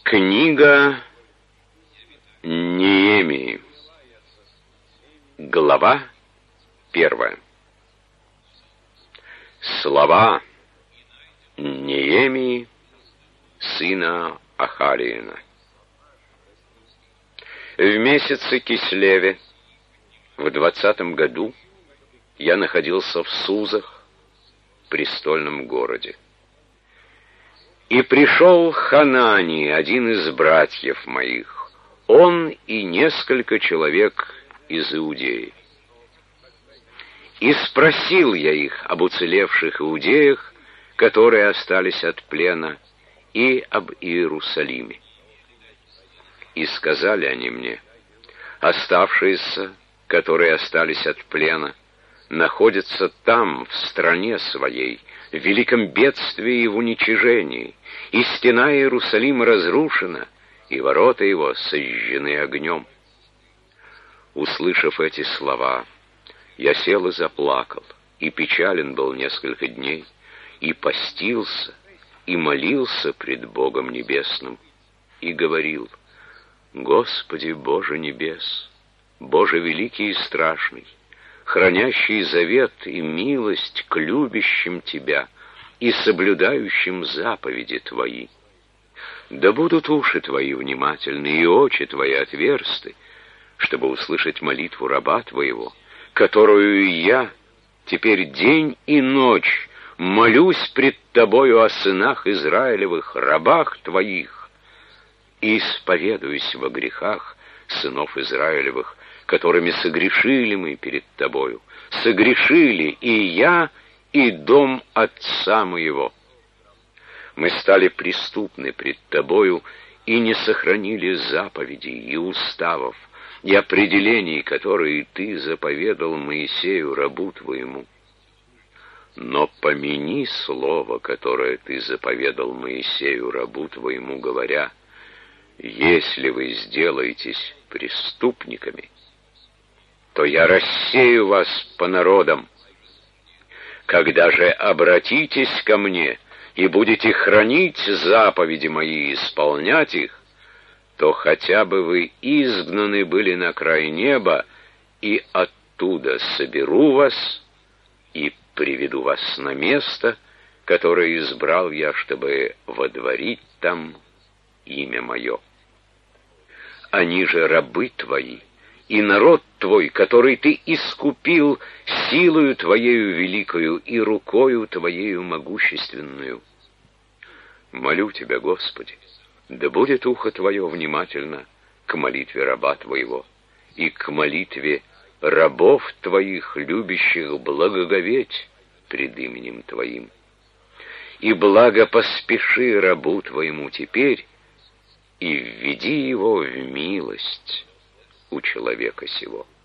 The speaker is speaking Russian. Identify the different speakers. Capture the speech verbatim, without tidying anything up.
Speaker 1: Книга Неемии. Глава первая. Слова Неемии, сына Ахалиина. В месяце Кислеве, в двадцатом году, я находился в Сузах, престольном городе. И пришел Ханани, один из братьев моих, он и несколько человек из Иудеи. И спросил я их об уцелевших иудеях, которые остались от плена, и об Иерусалиме. И сказали они мне: оставшиеся, которые остались от плена, находятся там, в стране своей, в великом бедствии и в уничижении, и стена Иерусалима разрушена, и ворота его сожжены огнем. Услышав эти слова, я сел и заплакал, и печален был несколько дней, и постился, и молился пред Богом Небесным, и говорил: Господи Боже небес, Боже великий и страшный, хранящий завет и милость к любящим Тебя и соблюдающим заповеди Твои. Да будут уши Твои внимательны и очи Твои отверсты, чтобы услышать молитву раба Твоего, которую я теперь день и ночь молюсь пред Тобою о сынах Израилевых, рабах Твоих, и исповедуюсь во грехах сынов Израилевых, которыми согрешили мы перед Тобою, согрешили и я, и дом отца моего. Мы стали преступны пред Тобою и не сохранили заповедей и уставов, и определений, которые Ты заповедал Моисею, рабу Твоему. Но помяни слово, которое Ты заповедал Моисею, рабу Твоему, говоря: если вы сделаетесь преступниками, то я рассею вас по народам. Когда же обратитесь ко мне и будете хранить заповеди мои и исполнять их, то хотя бы вы изгнаны были на край неба, и оттуда соберу вас и приведу вас на место, которое избрал я, чтобы водворить там имя мое. Они же рабы твои, и народ твой, который ты искупил силою твоею великою и рукою твоею могущественную. Молю тебя, Господи, да будет ухо твое внимательно к молитве раба твоего и к молитве рабов твоих, любящих благоговеть пред именем твоим. И благо поспеши рабу твоему теперь, и введи его в милость у человека сего.